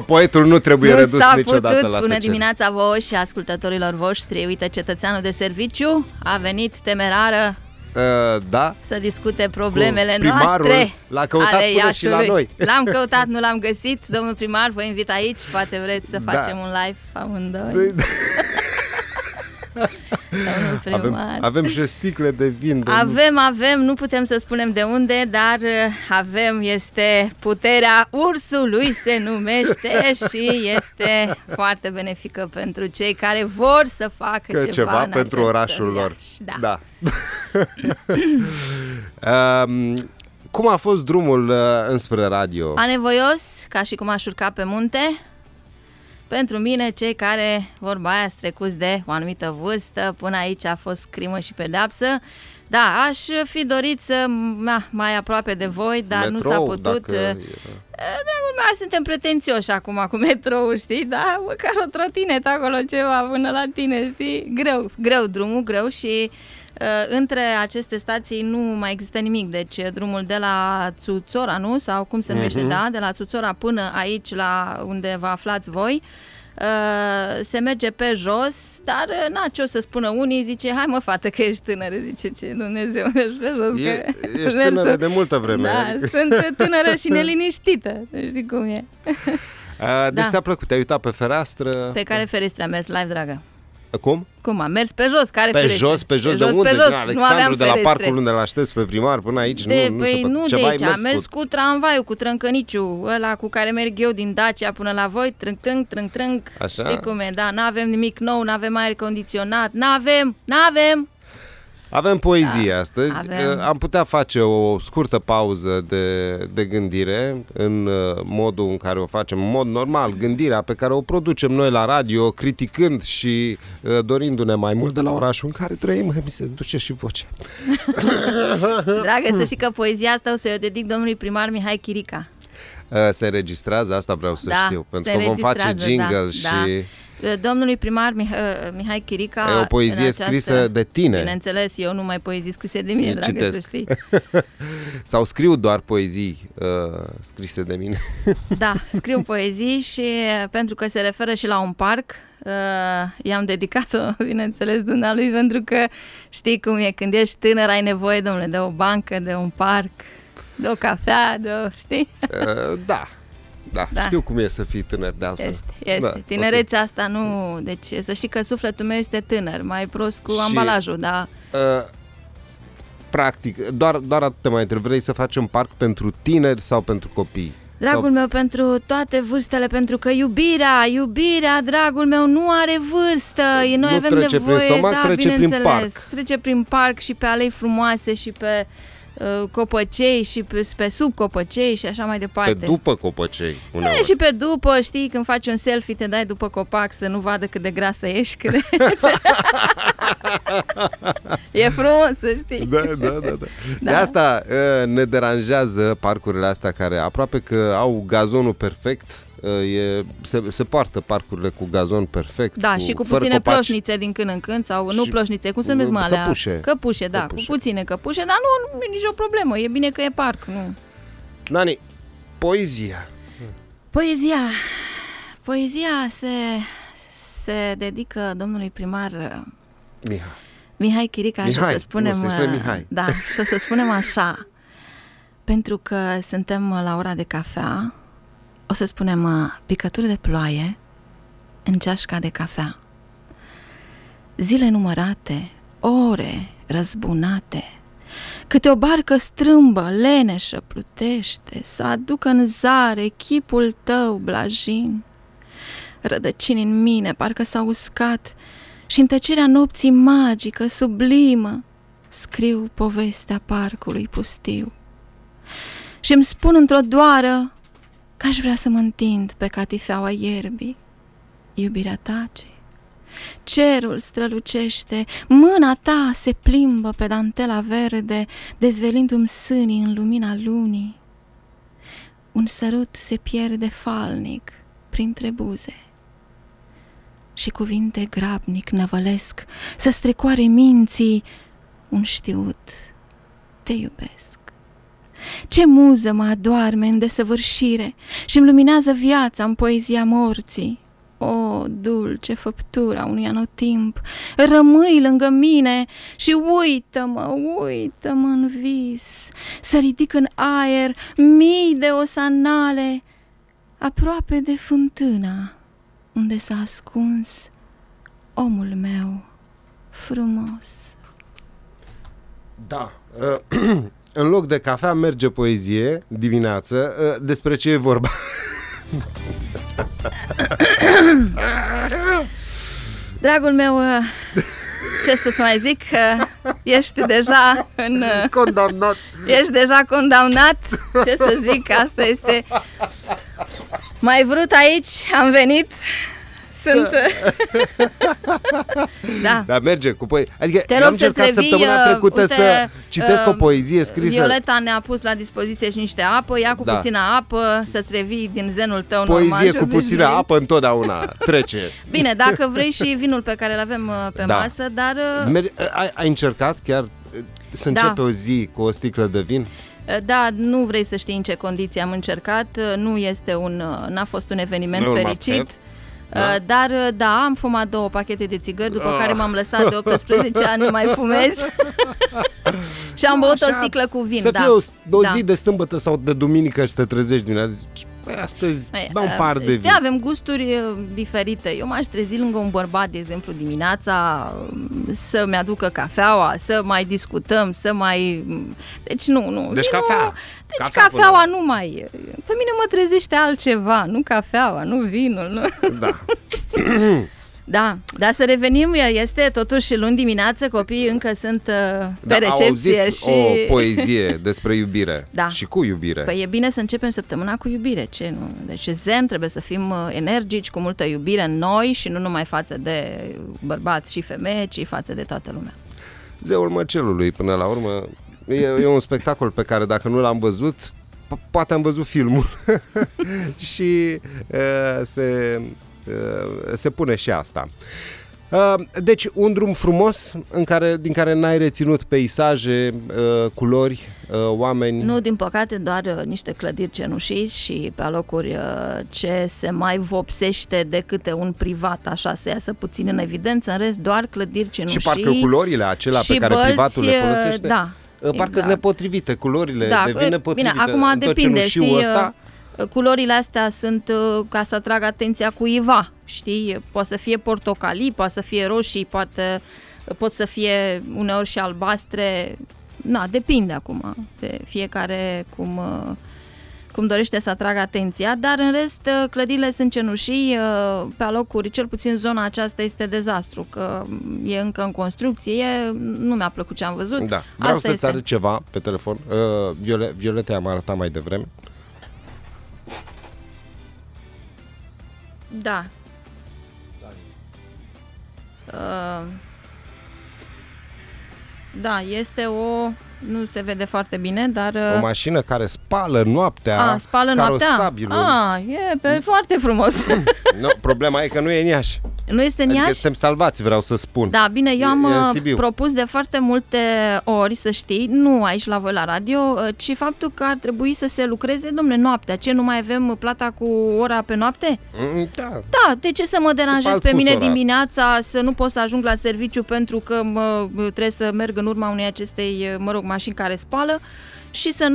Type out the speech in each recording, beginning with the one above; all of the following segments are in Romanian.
poetul nu trebuie redus niciodată la tăcere. Bună dimineața vouă și ascultătorilor voștri. Uite, cetățeanul de serviciu a venit temerară da? să discute problemele primarul noastre. L-a căutat până și la noi. L-am căutat, nu l-am găsit. Domnul primar, vă invit aici. Poate vreți să facem un live amândoi. Avem și sticle de vin. Avem, nu putem să spunem de unde, dar avem, este puterea ursului, se numește, și este foarte benefică pentru cei care vor să facă ceva pentru orașul lor. Da. Cum a fost drumul înspre radio? Anevoios, ca și cum aș urca pe munte. Pentru mine, cei care, vorba aia, trecuți de o anumită vârstă, până aici a fost crimă și pedeapsă. Da, aș fi dorit să mai aproape de voi, dar metrou, nu s-a putut. Dragul meu, suntem pretențioși acum cu metrou, știi? Da, măcar o trotinetă acolo, ceva până la tine, știi? Greu drumul, greu și între aceste stații nu mai există nimic. Deci drumul de la Țuțora, nu? Sau cum se numește, da? De la Țuțora până aici, la unde vă aflați voi, se merge pe jos, dar ce o să spună unii, zice, hai mă fată că ești tânără, zice, ce Dumnezeu, mergi pe jos. Ești tânără de multă vreme. Da, adică sunt tânără și neliniștită, știi cum e. Deci ți-a plăcut, te-ai uitat pe fereastră. Pe care fereastră am mers live, dragă? Cum? Cum am mers pe jos? Care pe ferește? Jos, de unde? Din Alexandru, de la parcul unde l-aștepți pe primar până aici? Nu de aici, am mers cu tramvaiul, cu trâncăniciu, ăla cu care merg eu din Dacia până la voi, trâng. Așa? Știi cum e, da, n-avem nimic nou, n-avem aer condiționat, n-avem. Avem poezie astăzi. Am putea face o scurtă pauză de gândire în modul în care o facem, în mod normal, gândirea pe care o producem noi la radio, criticând și dorindu-ne mai mult de la orașul în care trăim. Mi se duce și vocea. Dragă, să știi că poezia asta o să o dedic domnului primar Mihai Chirica. Se înregistrează, asta vreau să știu, pentru că vom face jingle și... Domnului primar Mihai Chirica. E o poezie scrisă de tine. Bineînțeles, eu nu mai poezii scrise de mine, dragă, să știi. Sau scriu doar poezii scrise de mine. Da, scriu poezii și pentru că se referă și la un parc, i-am dedicat-o, bineînțeles, dumnealui, pentru că știi cum e, când ești tânăr ai nevoie, domnule, de o bancă, de un parc, de o cafea, știi? Da. Da, știu cum e să fii tânăr de altfel. Este. Da, tinerețea asta nu... Deci să știi că sufletul meu este tânăr, mai prost cu ambalajul, da. Practic, doar atât te mai întreb, vrei să faci un parc pentru tineri sau pentru copii? Dragul meu, pentru toate vârstele, pentru că iubirea, dragul meu, nu are vărstă. Noi avem trece nevoie, prin stomac, trece prin parc. Trece prin parc și pe alei frumoase și pe copăcei și pe sub copăcei și așa mai departe. Pe după copăcei. Și pe după, știi, când faci un selfie te dai după copac să nu vadă cât de grasă ești. E frumos, să știi. Da. De asta ne deranjează parcurile astea care aproape că au gazonul perfect. Se poartă parcurile cu gazon perfect. Da, și cu puține ploșnițe din când în când, sau nu ploșnițe, cum se numesc mă alea? Căpușe, da, cu puține căpușe, dar nu e nicio problemă, e bine că e parc, nu. Nani, poezia se dedică domnului primar Mihai Chirica, și o să spunem Mihai. Da, și o să spunem așa, pentru că suntem la ora de cafea. O să spunem picături de ploaie în ceașca de cafea. Zile numărate, ore răzbunate, câte o barcă strâmbă, leneșă, plutește, să aducă în zare chipul tău blajin. Rădăcini în mine parcă s-au uscat și în tăcerea nopții magică, sublimă, scriu povestea parcului pustiu. Și-mi spun într-o doară că aș vrea să mă întind pe catifeaua ierbii. Iubirea tace, cerul strălucește, mâna ta se plimbă pe dantela verde, dezvelindu-mi sânii în lumina lunii. Un sărut se pierde falnic printre buze și cuvinte grabnic năvălesc să strecoare minții un știut: te iubesc. Ce muză mă adoarme în desăvârșire și-mi luminează viața în poezia morții. O, dulce făptura unui anotimp, rămâi lângă mine și uită-mă în vis. Să ridic în aer mii de osanale, aproape de fântâna unde s-a ascuns omul meu frumos. Da, în loc de cafea merge poezie dimineață. Despre ce e vorba? Dragul meu, ce să-ți mai zic, ești deja condamnat. Ești deja condamnat. Ce să zic, asta este. M-ai vrut aici, am venit. Sunt. Da. Dar merge cu poezie. Adică te rog am încercat săptămâna trecută să citesc o poezie scrisă. Violeta ne-a pus la dispoziție și niște apă. Ia cu puțină apă să-ți revii din zenul tău poezie normal. Poezie cu puțină apă întotdeauna trece. Bine, dacă vrei și vinul pe care îl avem pe masă. Dar ai încercat chiar să începe o zi cu o sticlă de vin? Da, nu vrei să știi în ce condiții am încercat. N-a fost un eveniment fericit. Dar da, am fumat 2 pachete de țigări, după care m-am lăsat de 18 ani, nu mai fumez. Și am băut o sticlă cu vin. Să fie o zi de sâmbătă sau de duminică și te trezești dimineața, zici, astăzi beau un par de vin. Avem gusturi diferite. Eu m-aș trezi lângă un bărbat, de exemplu, dimineața, să-mi aducă cafeaua, să mai discutăm, să mai... Deci nu. Deci cafea. Deci cafeaua nu mai... Pe mine mă trezește altceva, nu cafeaua, nu vinul. Nu? Da. Da, dar să revenim, este totuși luni dimineață, copiii încă sunt pe recepție. Au auzit o poezie despre iubire și cu iubire. Păi e bine să începem săptămâna cu iubire, ce nu? Deci zen, trebuie să fim energici, cu multă iubire în noi și nu numai față de bărbați și femei, ci față de toată lumea. Zeul Măcelului, până la urmă, e un spectacol pe care dacă nu l-am văzut, poate am văzut filmul și se pune și asta. Deci un drum frumos din care n-ai reținut peisaje, culori, oameni. Nu, din păcate, doar niște clădiri cenușii și pe alocuri ce se mai vopsește de câte un privat, așa să iasă puțin în evidență, în rest doar clădiri cenușii. Și parcă culorile acelea pe care privatul le folosește, da, parcă sunt nepotrivite, culorile devin nepotrivite. Bine, acum depinde, știi, culorile astea sunt ca să atrag atenția cuiva, știi? Poate să fie portocalii, poate să fie roșii, pot să fie uneori și albastre. Depinde acum de fiecare cum dorește să atragă atenția, dar în rest clădirile sunt cenușii, pe alocuri, cel puțin zona aceasta este dezastru, că e încă în construcție, nu mi-a plăcut ce am văzut. Da. Vreau să-ți arăt ceva pe telefon. Violeta am arătat mai devreme. Da. Da, este nu se vede foarte bine, dar... O mașină care spală noaptea. Spală noaptea? E foarte frumos. No, problema e că nu e în Iași. Nu este în Iași? Adică suntem salvați, vreau să spun. Da, bine, eu am propus de foarte multe ori, să știi, nu aici la voi la radio, ci faptul că ar trebui să se lucreze, dom'le, noaptea. Ce, nu mai avem plata cu ora pe noapte? Da. Da, de ce să mă deranjez pe mine dimineața să nu pot să ajung la serviciu pentru că trebuie să merg în urma unei acestei, mașini care spală și să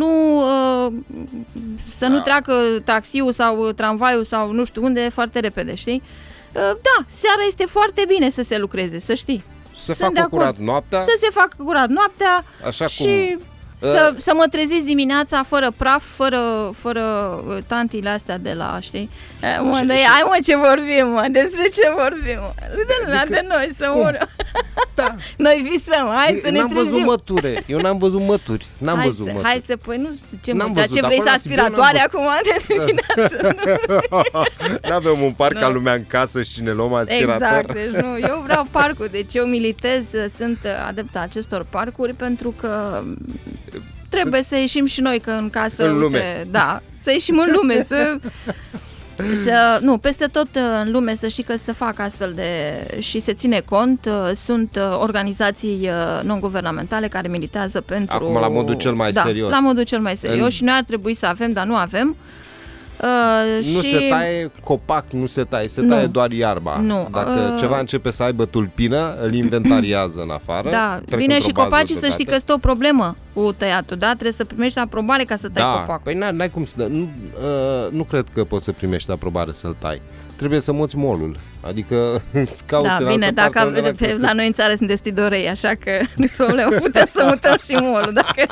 nu treacă taxiul sau tramvaiul sau nu știu unde foarte repede, știi? Da, seara este foarte bine să se lucreze, să știi. Să facă curat noaptea. Să se facă curat noaptea. Așa și să mă treziți dimineața fără praf, fără tantile astea de la, știi? Hai mă, ce vorbim, mă, despre ce vorbim, mă? De noi, să ură. Da. Noi visăm, hai să ne trezim. Eu n-am văzut mături. Hai să, păi nu, ce vrei să aspiratoare acum de dimineață? N-avem un parc ca lumea în casă și ne luăm aspirator. Exact, deci nu, eu vreau parcul, deci eu militez, sunt adeptă acestor parcuri pentru că trebuie să ieșim și noi, că în casă, în lume. Da, să ieșim în lume, Peste tot în lume să știi că se fac astfel și se ține cont. Sunt organizații non-guvernamentale care militează pentru... Acum la modul cel mai serios. La modul cel mai serios și noi ar trebui să avem, dar nu avem. Nu se taie copac, se taie doar iarba. Nu. Dacă ceva începe să aibă tulpină, îl inventariază în afară. Da, bine, și copacii să știi că este o problemă cu tăiatul, da? Trebuie să primești aprobare ca să tai copacul. Păi n-ai cum să... Nu cred că poți să primești aprobare să-l tai. Trebuie să muți molul. Adică îți cauți în bine, altă dacă parte, la noi în țară sunt destui dorei, așa că de problemă putem să mutăm și molul, dacă...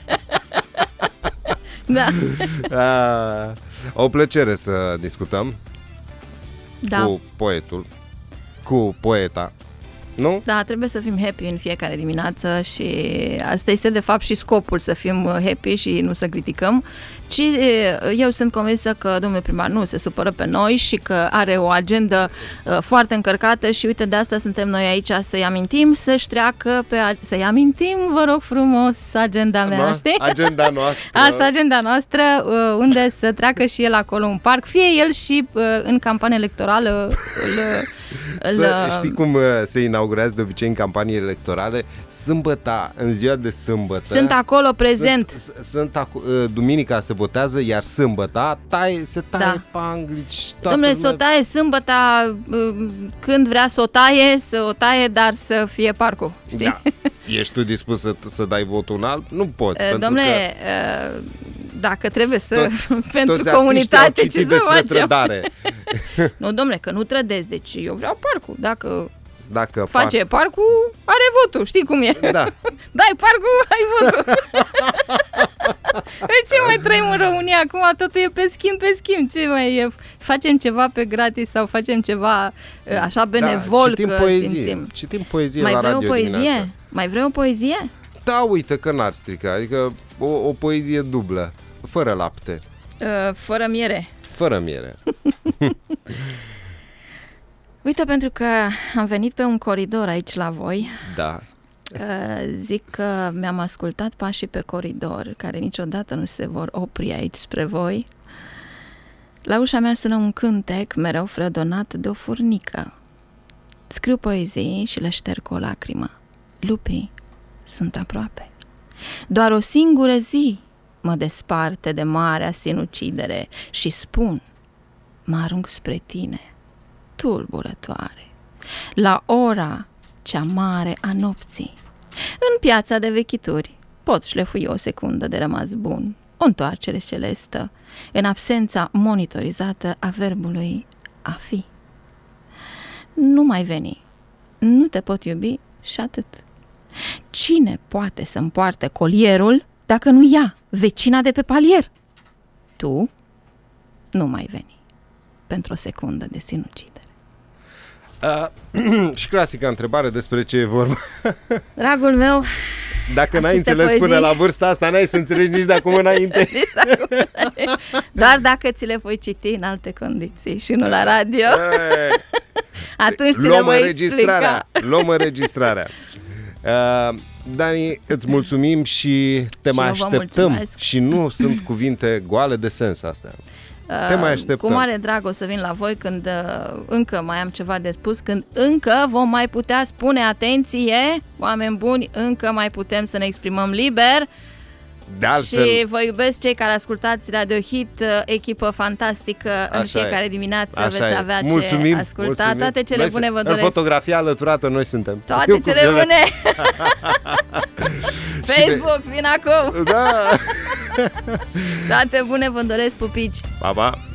Da. O plăcere să discutăm cu cu poeta. Nu? Da, trebuie să fim happy în fiecare dimineață și asta este de fapt și scopul, să fim happy și nu să criticăm. Ci eu sunt convinsă că domnul primar nu se supără pe noi și că are o agendă foarte încărcată și uite, de asta suntem noi aici să-i amintim să-și treacă să-i amintim, vă rog frumos, agenda mea, știi? Agenda noastră. Așa, agenda noastră, unde să treacă și el acolo în parc, fie el și în campanie electorală Știi cum se inaugurează de obicei în campanii electorale? Sâmbăta, în ziua de sâmbătă. Sunt acolo prezent. Duminica se votează, iar sâmbăta se taie panglici. Dom'le, să o taie sâmbăta când vrea să o taie, dar să fie parcul, știi? Da. Ești tu dispus să dai votul în alb? Nu poți. Dom'le, dacă trebuie să pentru comunitate ce să facem. Trădare. Nu, dom'le, că nu trădezi, deci eu vreau parcul. Dacă face parcul, are votul, știi cum e. Da. Dai parcul, ai votul. De ce mai trăim în România? Acum totul e pe schimb. Ce mai e? Facem ceva pe gratis sau facem ceva așa benevol, citim că poezie. simțim. Citim poezie la radio dimineața. Mai vrei o poezie? Da, uite că n-ar strica. Adică o poezie dublă, fără lapte. Fără miere. Fără miere. Uite, pentru că am venit pe un coridor aici la voi. Da. Zic că mi-am ascultat pașii pe coridor, care niciodată nu se vor opri aici spre voi. La ușa mea sună un cântec mereu fredonat de o furnică. Scriu poezii și le șterg cu o lacrimă. Lupii sunt aproape. Doar o singură zi mă desparte de marea sinucidere și spun, mă arunc spre tine, tulburătoare, la ora cea mare a nopții. În piața de vechituri pot șlefui o secundă de rămas bun, o întoarcere celestă, în absența monitorizată a verbului a fi. Nu mai veni, nu te pot iubi și atât. Cine poate să-mi poarte colierul dacă nu ea, vecina de pe palier? Tu nu mai veni pentru o secundă de sinucidere. Și clasica întrebare, despre ce e vorba. Dragul meu, dacă n-ai înțeles până la vârsta asta, n-ai să înțelegi nici de acum înainte. Doar dacă ți le voi citi în alte condiții și nu la radio. Atunci ți le voi explica. Luăm înregistrarea. Dani, îți mulțumim și te mai așteptăm. Și nu sunt cuvinte goale de sens astea. Te mai așteptăm. Cu mare drag o să vin la voi când încă mai am ceva de spus, când încă vom mai putea spune, atenție, oameni buni, încă mai putem să ne exprimăm liber. De altfel, și vă iubesc cei care ascultați Radio Hit, echipă fantastică, în fiecare dimineață veți avea ce asculta. Toate cele bune vă doresc. În fotografia alăturată noi suntem. Toate cele bune. Facebook, vin acum. Da. Toate bune vă doresc, pupici. Pa, pa.